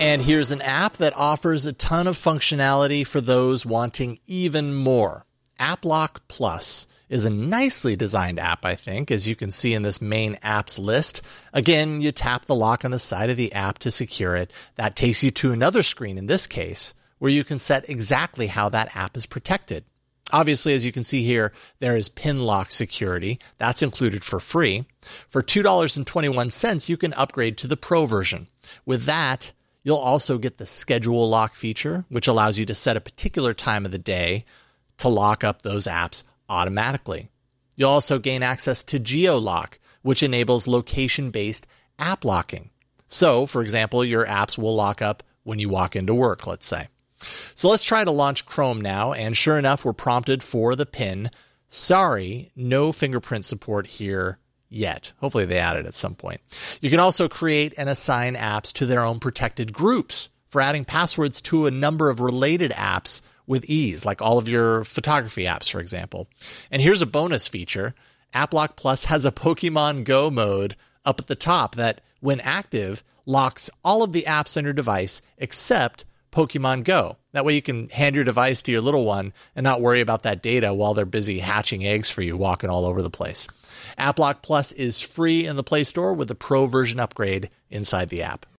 And here's an app that offers a ton of functionality for those wanting even more. AppLock Plus is a nicely designed app, I think, as you can see in this main apps list. Again, you tap the lock on the side of the app to secure it. That takes you to another screen in this case, where you can set exactly how that app is protected. Obviously, as you can see here, there is pin lock security. That's included for free. For $2.21, you can upgrade to the Pro version. With that, you'll also get the schedule lock feature, which allows you to set a particular time of the day to lock up those apps automatically. You'll also gain access to GeoLock, which enables location-based app locking. So, for example, your apps will lock up when you walk into work, let's say. So let's try to launch Chrome now, and sure enough, we're prompted for the PIN. Sorry, no fingerprint support here yet. Hopefully they add it at some point. You can also create and assign apps to their own protected groups for adding passwords to a number of related apps with ease, like all of your photography apps, for example. And here's a bonus feature. AppLock Plus has a Pokemon Go mode up at the top that, when active, locks all of the apps on your device except Pokemon Go. That way you can hand your device to your little one and not worry about that data while they're busy hatching eggs for you, walking all over the place. AppLock Plus is free in the Play Store with a Pro version upgrade inside the app.